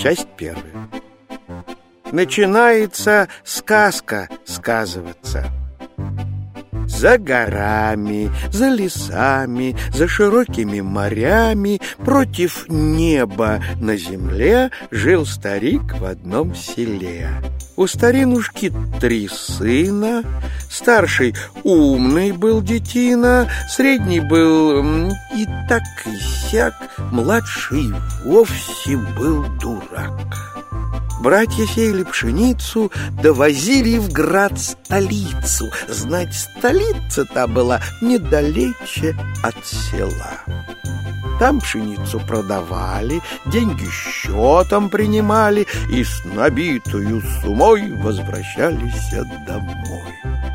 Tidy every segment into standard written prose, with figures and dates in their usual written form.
Часть первая. Начинается сказка сказываться. За горами, за лесами, за широкими морями, против неба на земле жил старик в одном селе. У старинушки 3 сына. Старший умный был детина, средний был и так и сяк, младший вовсе был дурак. Братья сеяли пшеницу, довозили в град столицу. Знать, столица-то была недалече от села. Там пшеницу продавали, деньги счетом принимали и с набитою сумой возвращались домой.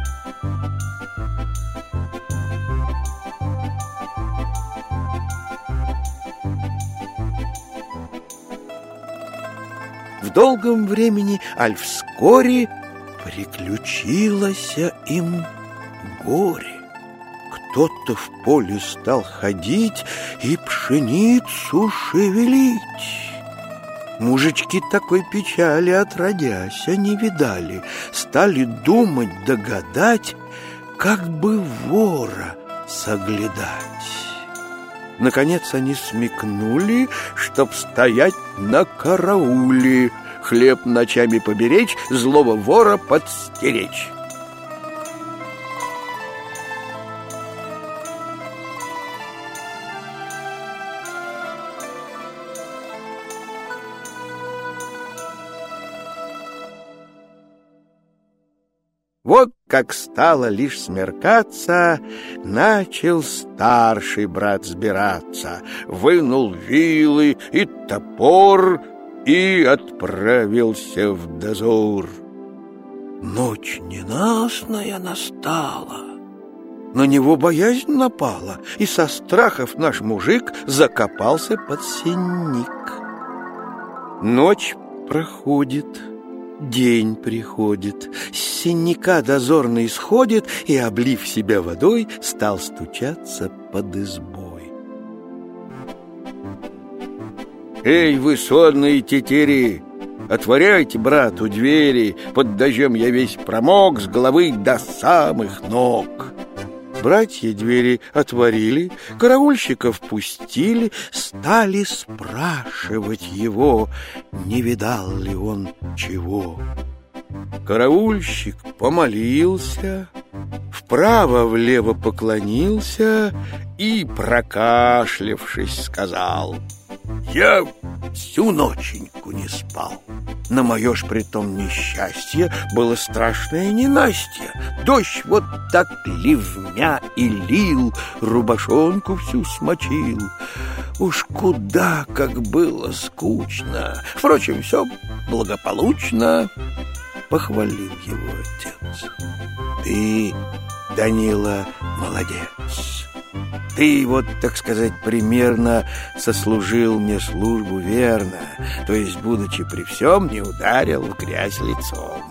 В долгом времени, аль вскоре, приключилось им горе. Кто-то в поле стал ходить и пшеницу шевелить. Мужички такой печали отродясь не видали, стали думать, догадать, как бы вора соглядать. Наконец они смекнули, чтоб стоять на карауле, хлеб ночами поберечь, злого вора подстеречь. Вот как стало лишь смеркаться, начал старший брат сбираться, вынул вилы и топор и отправился в дозор. Ночь ненастная настала, на него боязнь напала, и со страхов наш мужик закопался под сенник. Ночь проходит, день приходит, с сенника дозорный сходит и, облив себя водой, стал стучаться под избой. «Эй, вы сонные тетери, отворяйте брату двери, под дождем я весь промок с головы до самых ног». Братья двери отворили, караульщиков пустили, стали спрашивать его, не видал ли он чего. Караульщик помолился, вправо-влево поклонился и, прокашлявшись, сказал: «Я всю ноченьку не спал. На мое ж притом несчастье было страшное ненастье. Дождь вот так ливмя и лил, рубашонку всю смочил. Уж куда как было скучно. Впрочем, все благополучно», — похвалил его отец. «Ты, Данила, молодец. Ты вот, так сказать, примерно сослужил мне службу верно, то есть, будучи при всем, не ударил в грязь лицом».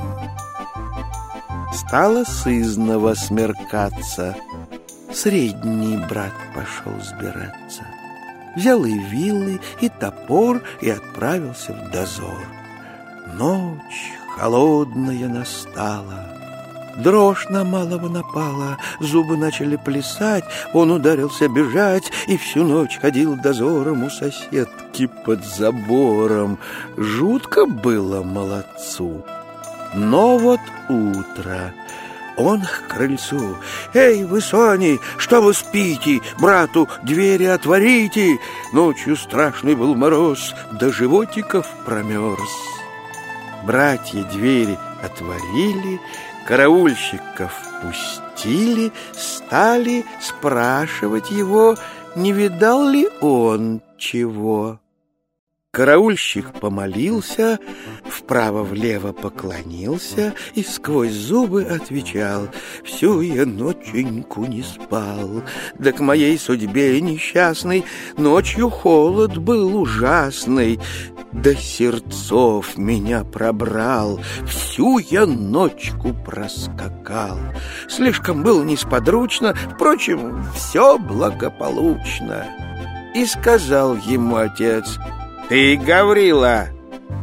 Стало сызнова смеркаться. Средний брат пошел сбираться. Взял и вилы, и топор, и отправился в дозор. Ночь холодная настала. Дрожь на малого напала, зубы начали плясать, он ударился бежать и всю ночь ходил дозором у соседки под забором. Жутко было молодцу. Но вот утро. Он к крыльцу: «Эй, вы, сони, что вы спите? Брату двери отворите!» Ночью страшный был мороз, до животиков промерз. Братья двери отворили, караульщиков пустили, стали спрашивать его, не видал ли он чего. Караульщик помолился, вправо-влево поклонился и сквозь зубы отвечал: «Всю я ноченьку не спал, да к моей судьбе несчастной ночью холод был ужасный, до сердцов меня пробрал, всю я ночку проскакал. Слишком было несподручно, впрочем, все благополучно». И сказал ему отец: «Ты, Гаврила,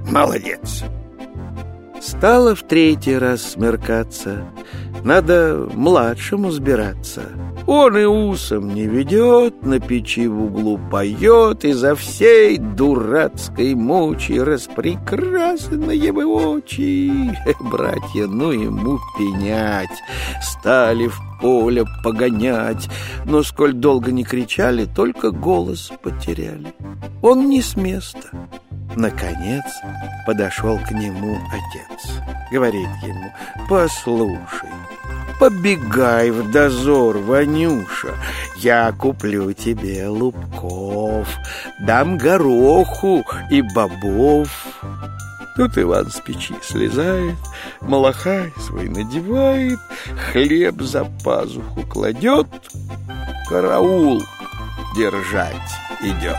Молодец. Стало в третий раз смеркаться. Надо младшему сбираться. Он и усом не ведет, на печи в углу поет, изо всей дурацкой мочи распрекрасны его очи. Братья, ну ему пенять, стали в поле погонять, но сколь долго не кричали, только голос потеряли. Он не с места. Наконец подошел к нему отец. Говорит ему: послушай, побегай в дозор, Ванюша, я куплю тебе лубков, дам гороху и бобов. Тут Иван с печи слезает, малахай свой надевает, хлеб за пазуху кладет, караул держать идет.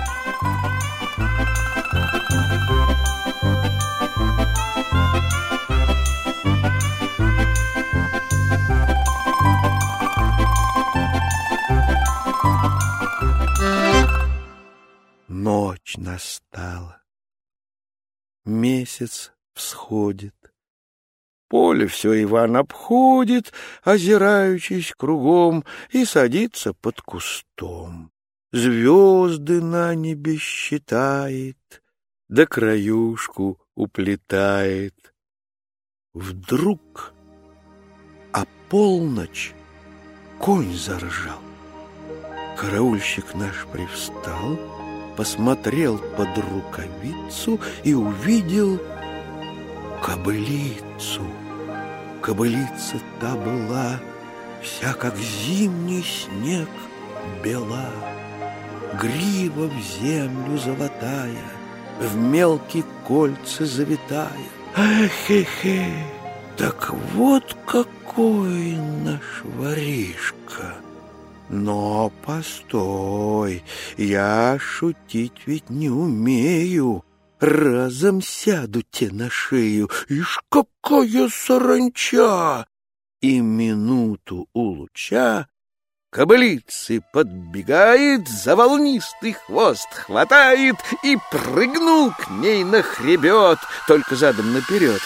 Ночь настала, месяц всходит, поле все Иван обходит, озираючись кругом, и садится под кустом. Звезды на небе считает, да краюшку уплетает. Вдруг полночь конь заржал. Караульщик наш привстал, посмотрел под рукавицу и увидел кобылицу. Кобылица та была вся, как зимний снег, бела. Грива в землю золотая, в мелкие кольца завитая. Эх-хе-хе, так вот какой наш воришка. Но постой, я шутить ведь не умею. Разом сяду те на шею, ишь какая саранча! И минуту у луча кобылицы подбегает, за волнистый хвост хватает и прыгнул к ней на хребет, только задом наперед.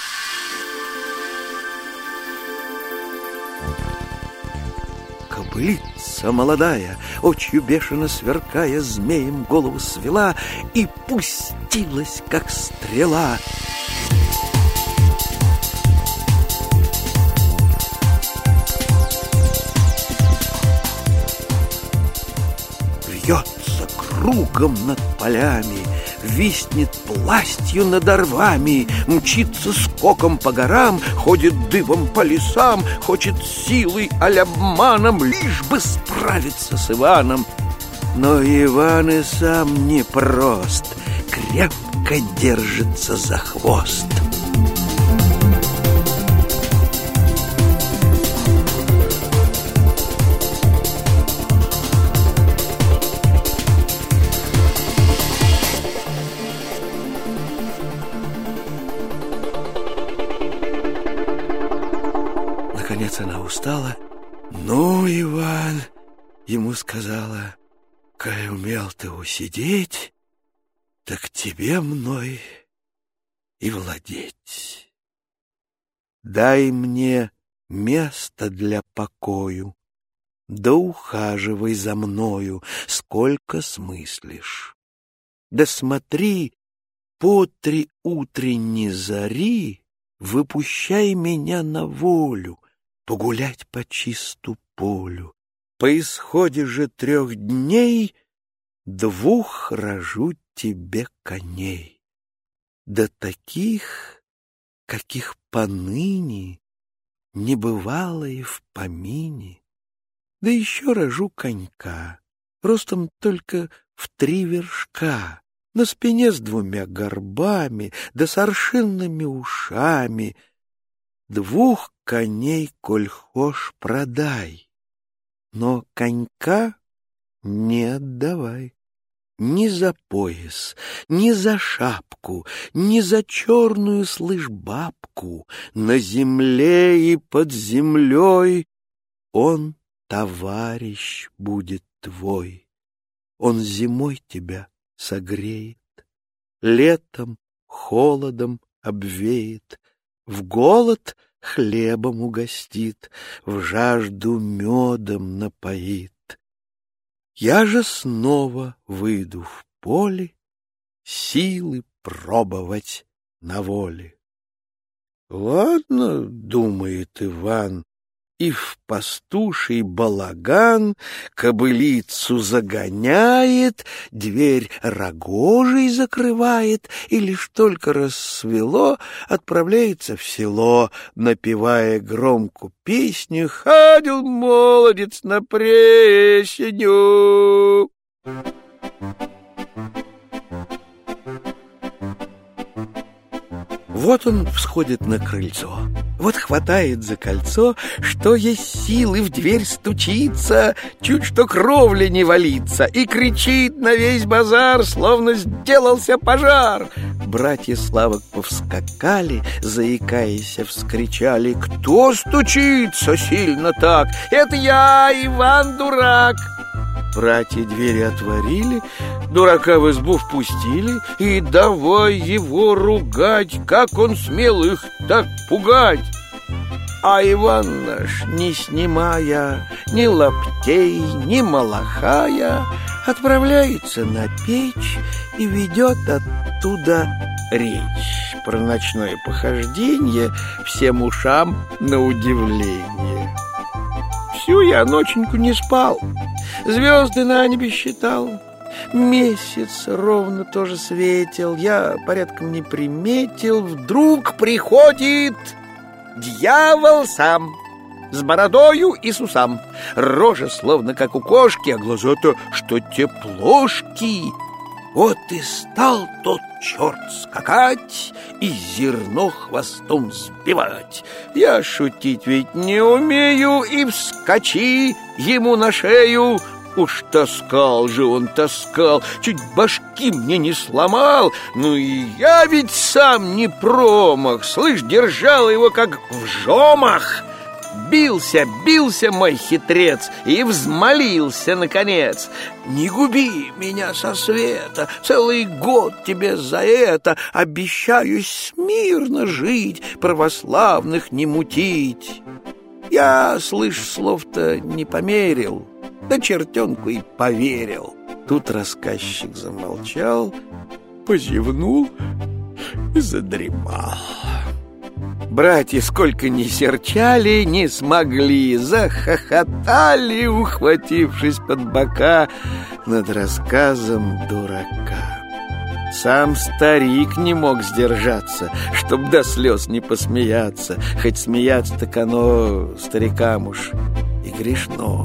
Кобылица молодая, очью бешено сверкая, змеем голову свела и пустилась, как стрела. Вьется кругом над полями, виснет пластью над орвами, мчится скоком по горам, ходит дыбом по лесам, хочет силой аль обманом, лишь бы справиться с Иваном. Но Иван и сам непрост, крепко держится за хвост. Наконец она устала. «Ну, Иван, — ему сказала, — коль умел ты усидеть, так тебе мной и владеть. Дай мне место для покою, да ухаживай за мною, сколько смыслишь. Да смотри, по 3 утренней зари выпущай меня на волю, погулять по чисту полю. По исходе же 3 дней 2 рожу тебе коней, да таких, каких поныне не бывало и в помине. Да еще рожу конька, ростом только в 3 вершка, на спине с 2 горбами, да с аршинными ушами. 2 коней, коль хошь, продай, но конька не отдавай. Ни за пояс, ни за шапку, ни за черную, слышь, бабку, на земле и под землей он товарищ будет твой. Он зимой тебя согреет, летом холодом обвеет, в голод хлебом угостит, в жажду медом напоит. Я же снова выйду в поле силы пробовать на воле. Ладно, думает Иван, и в пастуший балаган кобылицу загоняет, дверь рогожей закрывает, и лишь только рассвело, отправляется в село, напевая громко песню «Ходил молодец на пресенью». Вот он всходит на крыльцо, вот хватает за кольцо, что есть силы в дверь стучится, чуть что кровля не валится, и кричит на весь базар, словно сделался пожар. Братья Славок повскакали, заикаясь, вскричали: «Кто стучится сильно так? Это я, Иван Дурак!» Братья двери отворили, дурака в избу впустили, и давай его ругать, как он смел их так пугать. А Иван наш, не снимая ни лаптей, ни малахая, отправляется на печь и ведет оттуда речь про ночное похождение всем ушам на удивление. Всю я ноченьку не спал, звезды на небе считал, месяц ровно тоже светил, я порядком не приметил. Вдруг приходит дьявол сам, с бородою и с усам, рожа словно как у кошки, а глаза-то что те плошки. Вот и стал тот черт скакать и зерно хвостом сбивать. Я шутить ведь не умею, и вскочи ему на шею. Уж таскал же он, таскал, чуть башки мне не сломал. Ну и я ведь сам не промах, слышь, держал его как в жомах. Бился мой хитрец и взмолился наконец: «Не губи меня со света, целый год тебе за это обещаю смирно жить, православных не мутить». Я, слышь, слов-то не померил, да чертенку и поверил. Тут рассказчик замолчал, позевнул и задремал. Братья сколько ни серчали, не смогли, захохотали, ухватившись под бока над рассказом дурака. Сам старик не мог сдержаться, чтоб до слез не посмеяться, хоть смеяться так оно старикам уж и грешно.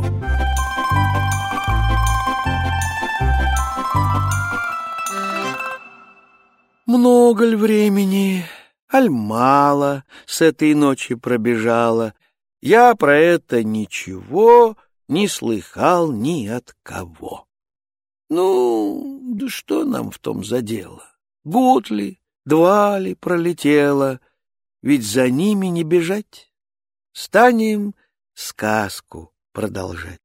Много ли времени, аль мало с этой ночи пробежало, я про это ничего не слыхал ни от кого. Ну, да что нам в том за дело? Год ли, два ли пролетело, ведь за ними не бежать. Станем сказку продолжать.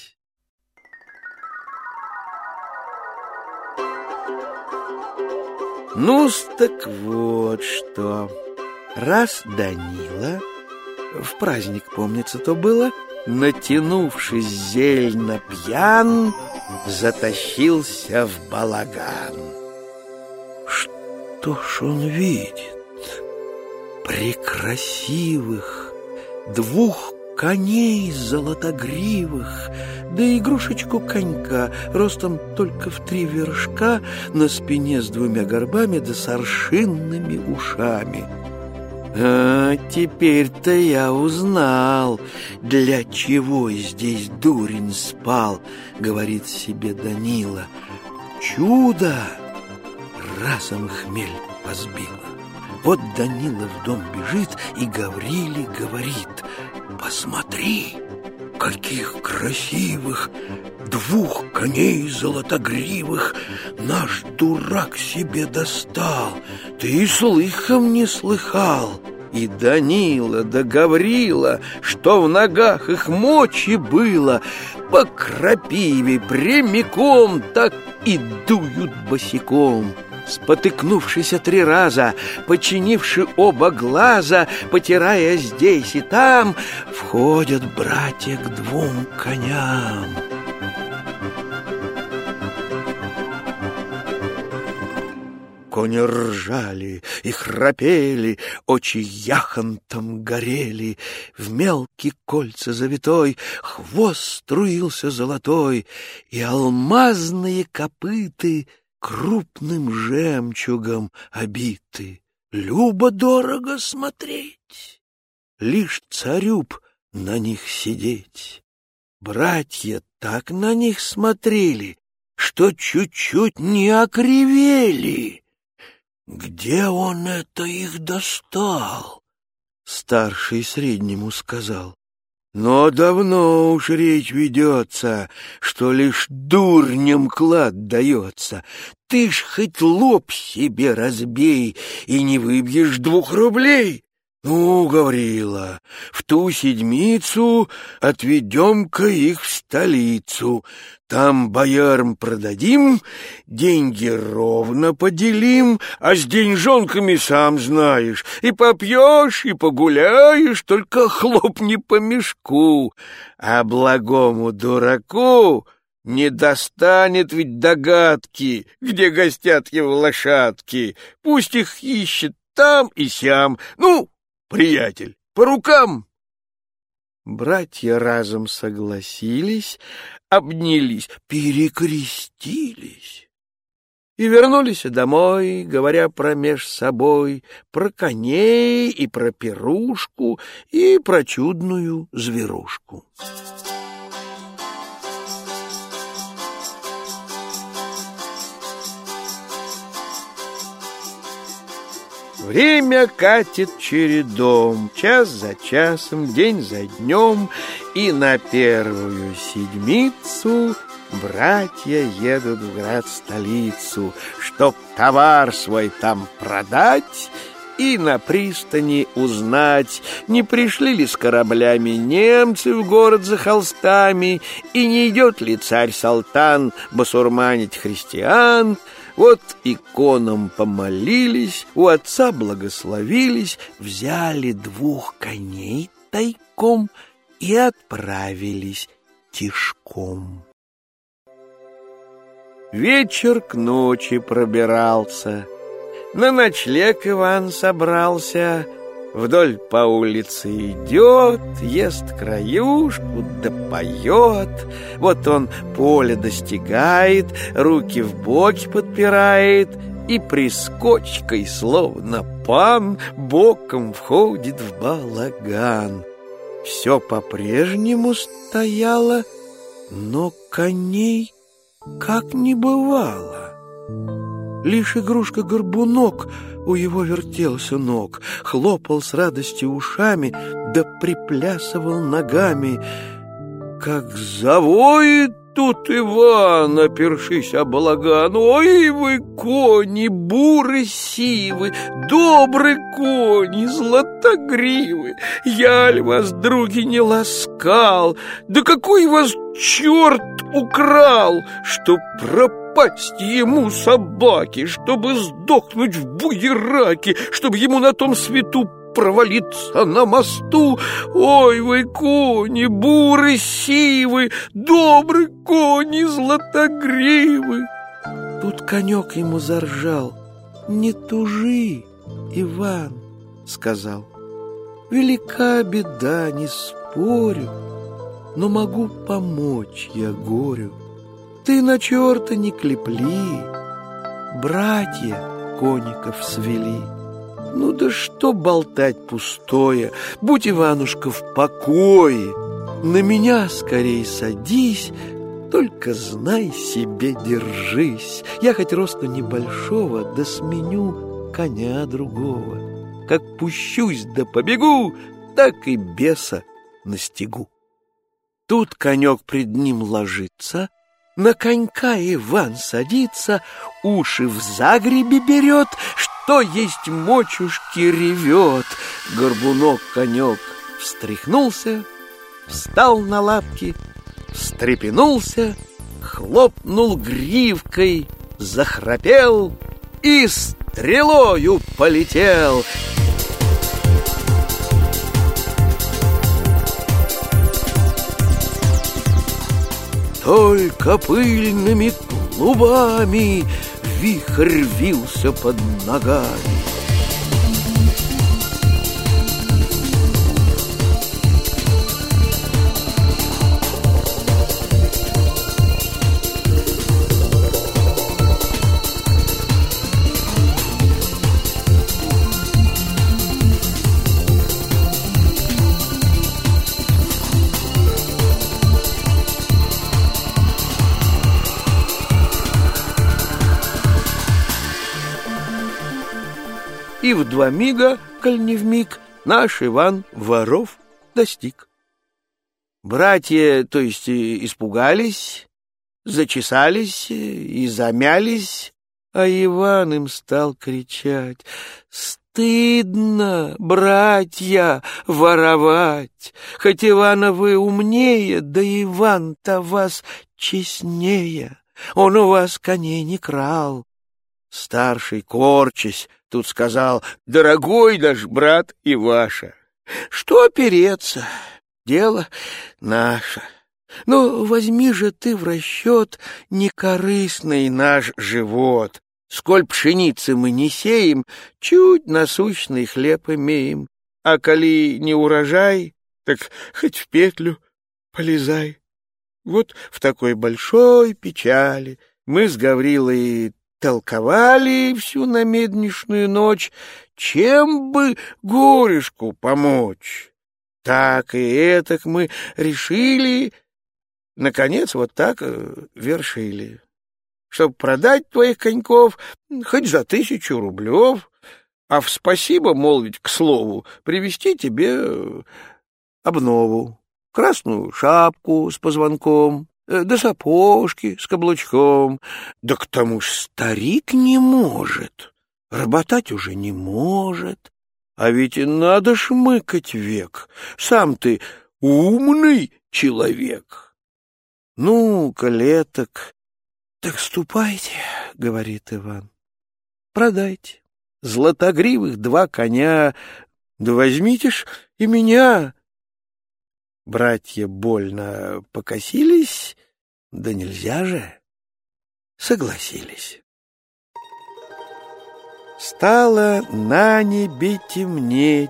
Ну-с, так вот что. Раз Данила, в праздник, помнится, то было, натянувшись зельно пьян, затащился в балаган. Что ж он видит? Прекрасивых двух коней золотогривых, да игрушечку конька, ростом только в 3 вершка, на спине с 2 горбами да с аршинными ушами. А теперь-то я узнал, для чего здесь дурень спал, говорит себе Данила. Чудо разом хмель позбило. Вот Данила в дом бежит и Гавриле говорит: посмотри, каких красивых 2 коней золотогривых наш дурак себе достал, ты и слыхом не слыхал. И Данила да Гаврила, что в ногах их мочи было, по крапиве прямиком так и дуют босиком. Спотыкнувшись 3 раза, починивши оба глаза, потирая здесь и там, входят братья к 2 коням. Кони ржали и храпели, очи яхонтом горели, в мелкие кольца завитой хвост струился золотой, и алмазные копыты крупным жемчугом обиты. Любо-дорого смотреть, лишь царю б на них сидеть. Братья так на них смотрели, что чуть-чуть не окривели. «Где он это их достал?» Старший среднему сказал. «Но давно уж речь ведется, что лишь дурням клад дается. Ты ж хоть лоб себе разбей, и не выбьешь 2 рублей. Ну, Гаврила, в ту седмицу отведем-ка их в столицу. Там боярам продадим, деньги ровно поделим, а с деньжонками, сам знаешь, и попьешь, и погуляешь, только хлопни по мешку. А благому дураку не достанет ведь догадки, где гостят его лошадки. Пусть их ищет там и сям. Ну, приятель, по рукам!» Братья разом согласились, обнялись, перекрестились и вернулись домой, говоря промеж собой про коней и про пирушку и про чудную зверушку. Время катит чередом, час за часом, день за днем, и на 1-ю седмицу братья едут в град-столицу, чтоб товар свой там продать и на пристани узнать, не пришли ли с кораблями немцы в город за холстами, и не идет ли царь-салтан басурманить христиан. Вот иконам помолились, у отца благословились, взяли 2 коней тайком и отправились тишком. Вечер к ночи пробирался, на ночлег Иван собрался, вдоль по улице идет, ест краюшку да поет. Вот он поле достигает, руки в боки подпирает и прискочкой, словно пан, боком входит в балаган. Все по-прежнему стояло, но коней как не бывало. Лишь игрушка-горбунок у его вертелся ног, хлопал с радостью ушами, да приплясывал ногами. Как завоет тут Иван, опершись о балаган: «Ой вы, кони, буры-сивы, добры кони, златогривы! Я ли вас, други, не ласкал? Да какой вас черт украл, что пропасть ему собаки, чтобы сдохнуть в буераке, чтобы ему на том свету провалиться на мосту? Ой вы, кони, буры сивы, добры кони, златогривы!» Тут конек ему заржал. «Не тужи, Иван, — сказал, — велика беда, не спорю, но могу помочь я горю. Ты на черта не клепли, братья коников свели. Ну да что болтать пустое, будь, Иванушка, в покое. На меня скорей садись, только знай себе держись. Я хоть росту небольшого, да сменю коня другого. Как пущусь да побегу, так и беса настигу». Тут конек пред ним ложится, на конька Иван садится, уши в загребе берет, что есть мочушки ревет. Горбунок-конек встряхнулся, встал на лапки, встрепенулся, хлопнул гривкой, захрапел и стрелою полетел. Только пыльными клубами вихрь вился под ногами. И в 2 мига, коль не вмиг, наш Иван воров достиг. Братья, то есть, испугались, зачесались и замялись, а Иван им стал кричать: «Стыдно, братья, воровать! Хоть Ивана вы умнее, да Иван-то вас честнее, он у вас коней не крал». Старший, корчась, тут сказал: «Дорогой наш брат Иваша, что переться, дело наше. Но возьми же ты в расчет некорыстный наш живот. Сколь пшеницы мы не сеем, чуть насущный хлеб имеем. А коли не урожай, так хоть в петлю полезай». Вот в такой большой печали мы с Гаврилой толковали всю намеднишную ночь, чем бы горюшку помочь. Так и этак мы решили, наконец вот так вершили, чтоб продать твоих коньков хоть за 1000 рублев, а в спасибо молвить, к слову, привезти тебе обнову, красную шапку с позвонком, да сапожки с каблучком. Да к тому ж старик не может, работать уже не может. А ведь и надо шмыкать век, сам ты умный человек. Ну, колеток, так ступайте, говорит Иван, продайте златогривых 2 коня, да возьмите ж и меня. Братья больно покосились, да нельзя же, согласились. Стало на небе темнеть,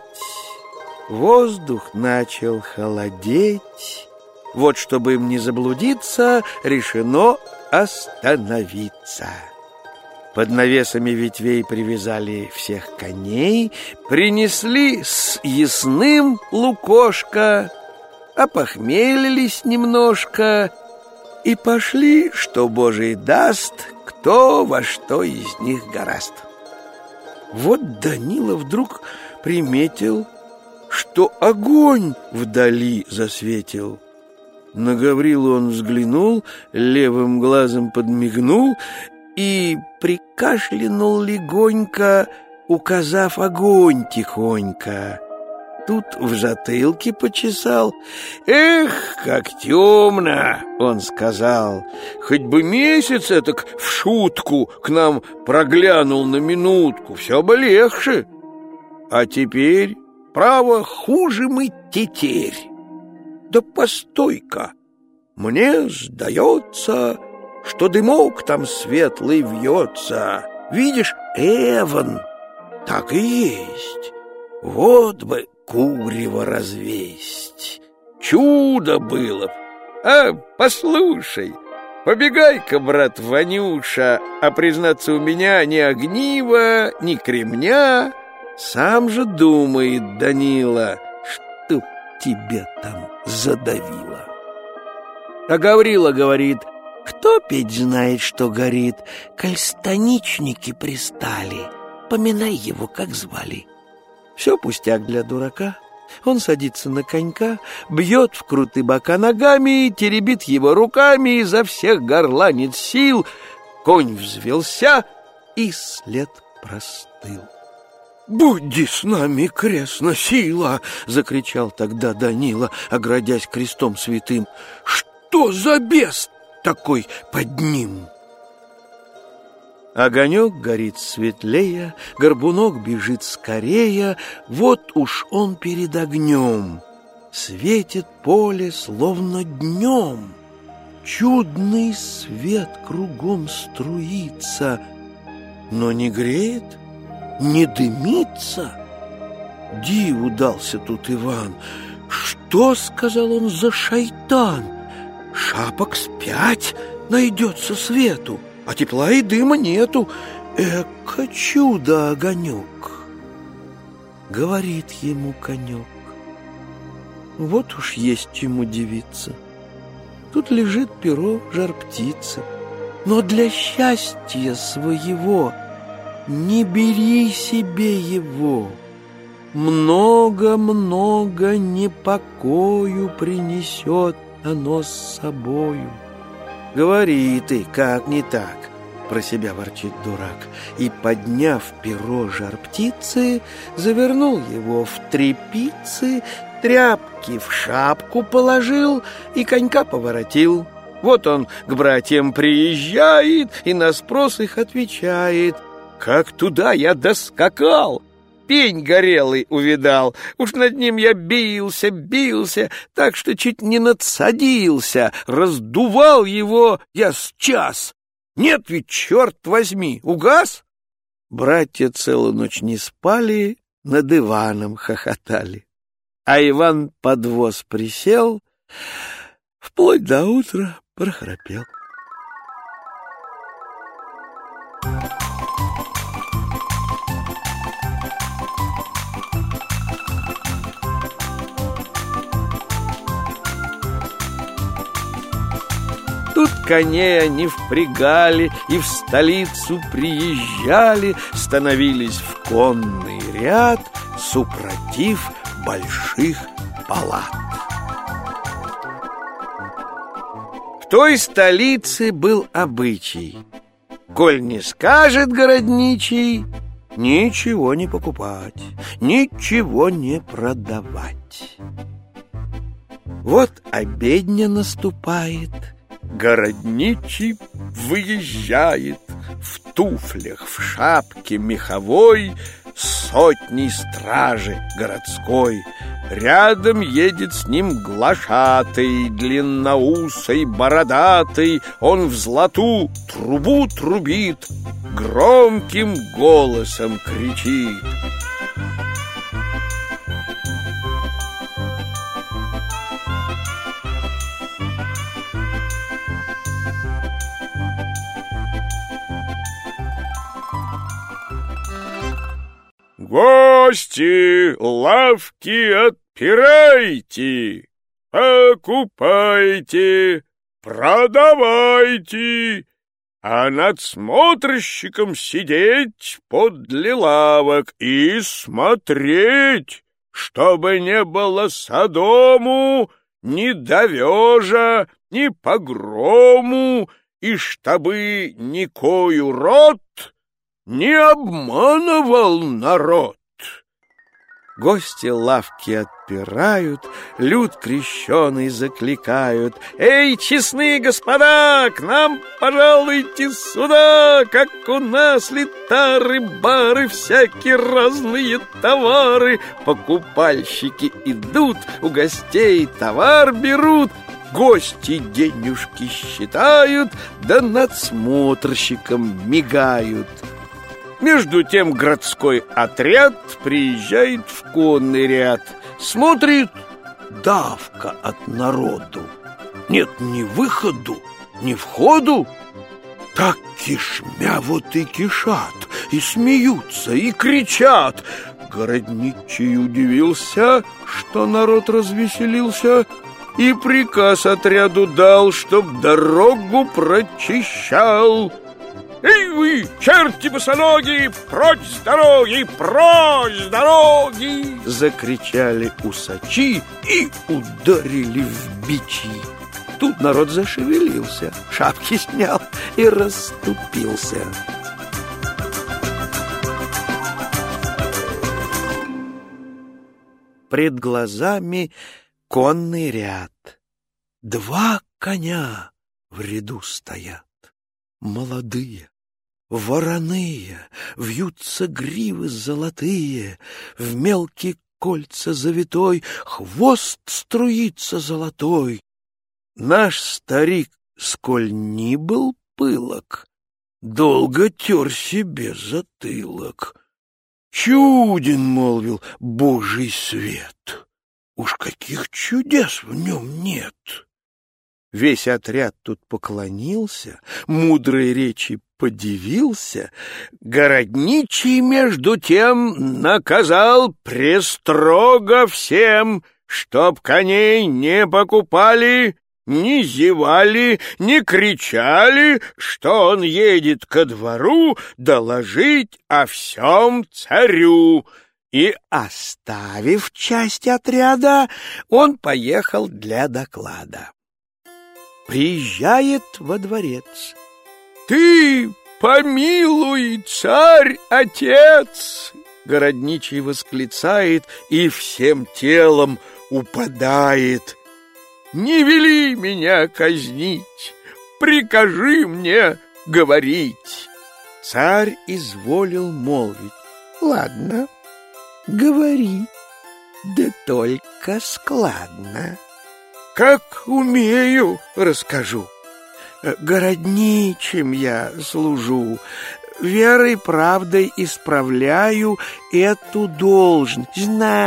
воздух начал холодеть. Вот, чтобы им не заблудиться, решено остановиться. Под навесами ветвей привязали всех коней, принесли с ясным лукошко, опохмелились немножко и пошли, что Божий даст, кто во что из них горазд. Вот Данила вдруг приметил, что огонь вдали засветил. На Гаврилу он взглянул, левым глазом подмигнул и прикашлянул легонько, указав огонь тихонько. Тут в затылке почесал. «Эх, как темно!» — он сказал. «Хоть бы месяц этак в шутку к нам проглянул на минутку, все бы легче. А теперь, право, хуже мы тетерь. Да постой-ка, мне сдается, что дымок там светлый вьется. Видишь, Эван, так и есть. Вот бы курево развесть, чудо было б. А, послушай, побегай-ка, брат Ванюша, а признаться, у меня ни огнива, ни кремня». Сам же думает Данила, чтоб тебя там задавило. А Гаврила говорит: «Кто петь знает, что горит, коль станичники пристали, поминай его, как звали». Все пустяк для дурака. Он садится на конька, бьет в круты бока ногами, теребит его руками, изо всех горланит сил. Конь взвелся, и след простыл. «Будь с нами, крестна сила!» — закричал тогда Данила, оградясь крестом святым. «Что за бес такой под ним?» Огонек горит светлее, горбунок бежит скорее, вот уж он перед огнем. Светит поле, словно днем. Чудный свет кругом струится, но не греет, не дымится. Диву дался тут Иван. Что, сказал он, за шайтан? Шапок с 5 найдется свету, а тепла и дыма нету. Эка чудо-огонек! Говорит ему конек. Вот уж есть чему дивиться. Тут лежит перо жар-птицы, но для счастья своего не бери себе его. Много-много непокою принесет оно с собою. Говори ты, как не так, про себя ворчит дурак, и, подняв перо жар-птицы, завернул его в тряпицы, тряпки в шапку положил и конька поворотил. Вот он к братьям приезжает и на спрос их отвечает. Как туда я доскакал, пень горелый увидал, уж над ним я бился, так что чуть не надсадился, раздувал его я с час. Нет ведь, черт возьми, угас? Братья целую ночь не спали, над Иваном хохотали. А Иван под воз присел, вплоть до утра прохрапел. Тут коней они впрягали и в столицу приезжали, становились в конный ряд, супротив больших палат. В той столице был обычай: коль не скажет городничий, ничего не покупать, ничего не продавать. Вот обедня наступает, городничий выезжает в туфлях, в шапке меховой, с сотней стражи городской. Рядом едет с ним глашатый, длинноусый, бородатый. Он в злату трубу трубит, громким голосом кричит. Гости, лавки отпирайте, покупайте, продавайте, а надсмотрщиком сидеть подле лавок и смотреть, чтобы не было содому, ни довежа, ни погрому, и чтобы никою род не обманывал народ. Гости лавки отпирают, люд крещеный закликают: «Эй, честные господа, к нам пожалуйте сюда! Как у нас литары, бары, всякие разные товары! Покупальщики идут, у гостей товар берут, гости денежки считают, да надсмотрщикам мигают». Между тем городской отряд приезжает в конный ряд. Смотрит, давка от народу. Нет ни выходу, ни входу. Так кишмя вот и кишат, и смеются, и кричат. Городничий удивился, что народ развеселился, и приказ отряду дал, чтоб дорогу прочищал. «Эй вы, черти босоногие, прочь с дороги, прочь с дороги!» Закричали усачи и ударили в бичи. Тут народ зашевелился, шапки снял и расступился. Пред глазами конный ряд. 2 коня в ряду стоят, молодые, вороные, вьются гривы золотые, в мелкие кольца завитой хвост струится золотой. Наш старик, сколь ни был пылок, долго тер себе затылок. «Чуден, — молвил, — Божий свет! Уж каких чудес в нем нет!» Весь отряд тут поклонился, мудрой речи подивился. Городничий, между тем, наказал престрого всем, чтоб коней не покупали, не зевали, не кричали, что он едет ко двору доложить о всем царю. И, оставив часть отряда, он поехал для доклада. Приезжает во дворец. «Ты помилуй, царь-отец!» Городничий восклицает и всем телом упадает. «Не вели меня казнить, прикажи мне говорить!» Царь изволил молвить: «Ладно, говори, да только складно». «Как умею, расскажу. Городничим я служу, верой, правдой исправляю эту должность.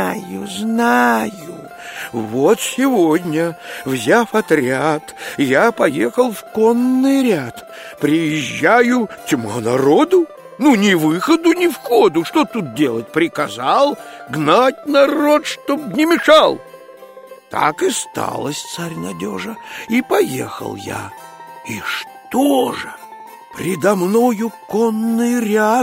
Знаю. Вот сегодня, взяв отряд, я поехал в конный ряд. Приезжаю, тьма народу. Ну, ни выходу, ни входу. Что тут делать? Приказал гнать народ, чтоб не мешал. Так и сталось, царь Надежа, и поехал я. И что же? Предо мною конный ряд,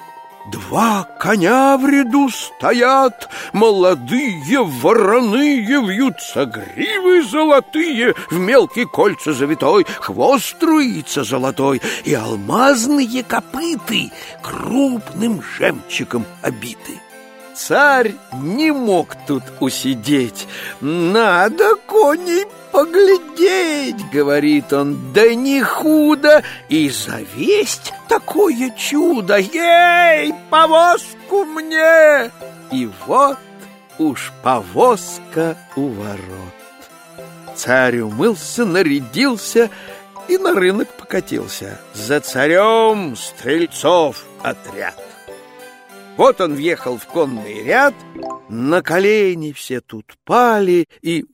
2 коня в ряду стоят, молодые вороные, вьются гривы золотые, в мелкие кольца завитой, хвост струится золотой, и алмазные копыты крупным жемчугом обиты. Царь не мог тут усидеть. «Надо коней поглядеть, — говорит он, — да не худо, и завесть такое чудо! Ей, повозку мне!» И вот уж повозка у ворот. Царь умылся, нарядился и на рынок покатился. За царем стрельцов отряд. Вот он въехал в конный ряд, на колени все тут пали и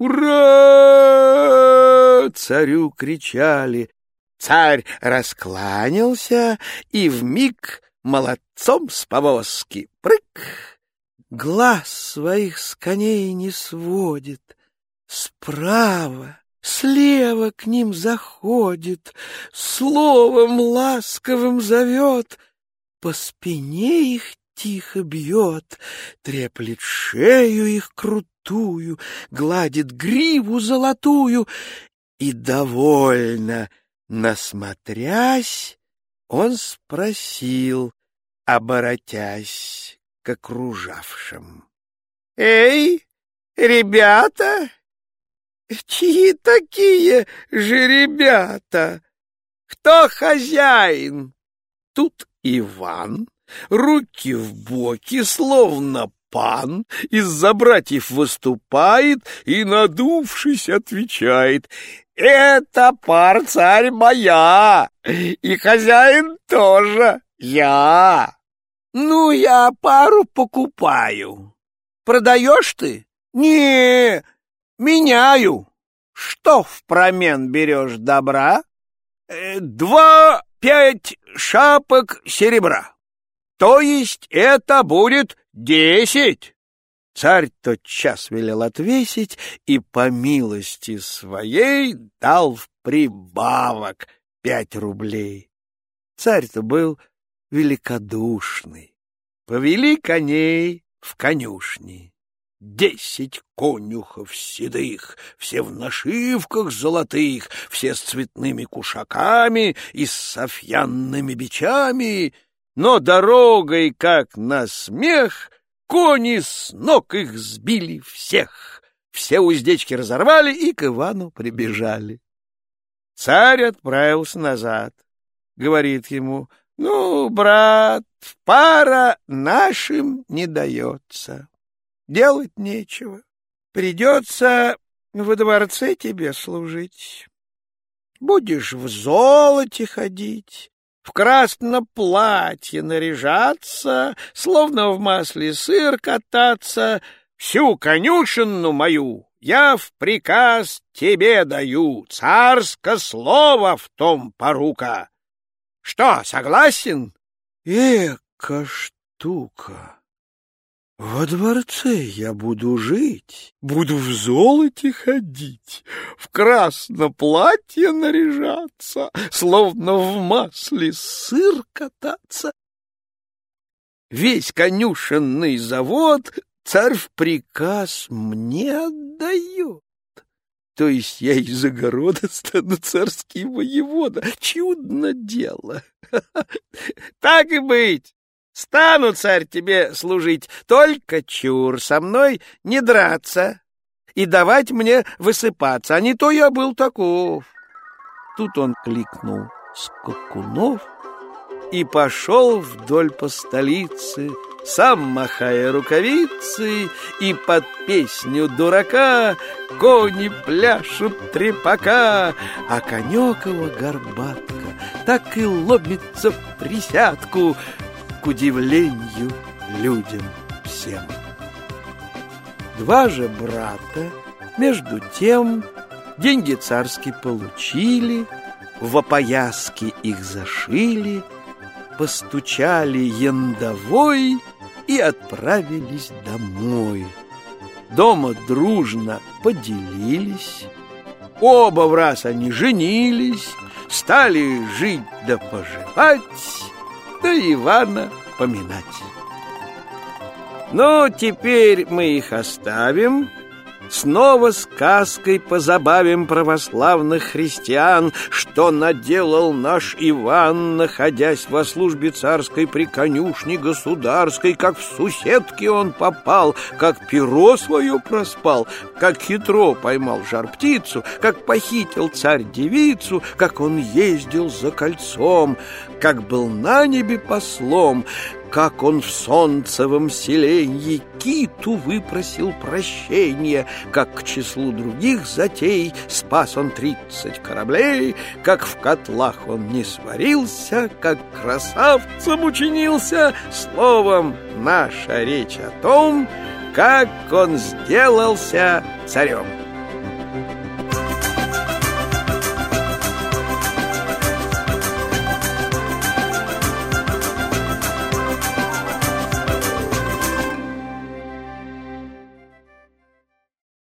«Ура!» царю кричали. Царь раскланялся и вмиг молодцом с повозки прыг. Глаз своих с коней не сводит, справа, слева к ним заходит, словом ласковым зовет, по спине их тихо бьет, треплет шею их крутую, гладит гриву золотую, и довольно насмотрясь, он спросил, оборотясь к окружавшим: «Эй, ребята, чьи такие же ребята? Кто хозяин?» Тут Иван, руки в боки, словно пан, из-за братьев выступает и, надувшись, отвечает: «Это пар, царь, моя, и хозяин тоже я». «Ну, я пару покупаю. Продаешь ты?» «Не, меняю». «Что впромен берешь добра?» 2-5 шапок серебра. То есть это будет 10. Царь тотчас велел отвесить и по милости своей дал в прибавок 5 рублей. Царь-то был великодушный. Повели коней в конюшни. 10 конюхов седых, все в нашивках золотых, все с цветными кушаками и с софьянными бичами, но дорогой, как на смех, кони с ног их сбили всех, все уздечки разорвали и к Ивану прибежали. Царь отправился назад, говорит ему: Ну, брат, пара нашим не дается. Делать нечего. Придется во дворце тебе служить. Будешь в золоте ходить, в красном платье наряжаться, словно в масле сыр кататься. Всю конюшенну мою я в приказ тебе даю, царское слово в том порука. Что, согласен? Эка штука! Во дворце я буду жить, буду в золоте ходить, в красном платье наряжаться, словно в масле сыр кататься. Весь конюшенный завод царь в приказ мне отдает. То есть я из огорода стану царский воевода. Чудно дело. Так и быть. Стану, царь, тебе служить, только чур со мной не драться и давать мне высыпаться, а не то я был таков. Тут он кликнул скакунов и пошел вдоль по столице, сам махая рукавицы, и под песню дурака кони пляшут трепака, а конек его горбатка так и ломится в присядку, к удивлению людям всем. Два же брата, между тем, деньги царские получили, в опояски их зашили, постучали яндовой и отправились домой. Дома дружно поделились, оба враз они женились, стали жить да поживать, да Ивана поминать. Ну, теперь мы их оставим, снова сказкой позабавим православных христиан, что наделал наш Иван, находясь во службе царской при конюшне государской, как в суседки он попал, как перо свое проспал, как хитро поймал жар-птицу, как похитил царь-девицу, как он ездил за кольцом, как был на небе послом, как он в солнцевом селенье киту выпросил прощения, как к числу других затей спас он 30 кораблей, как в котлах он не сварился, как красавцем учинился. Словом, наша речь о том, как он сделался царем.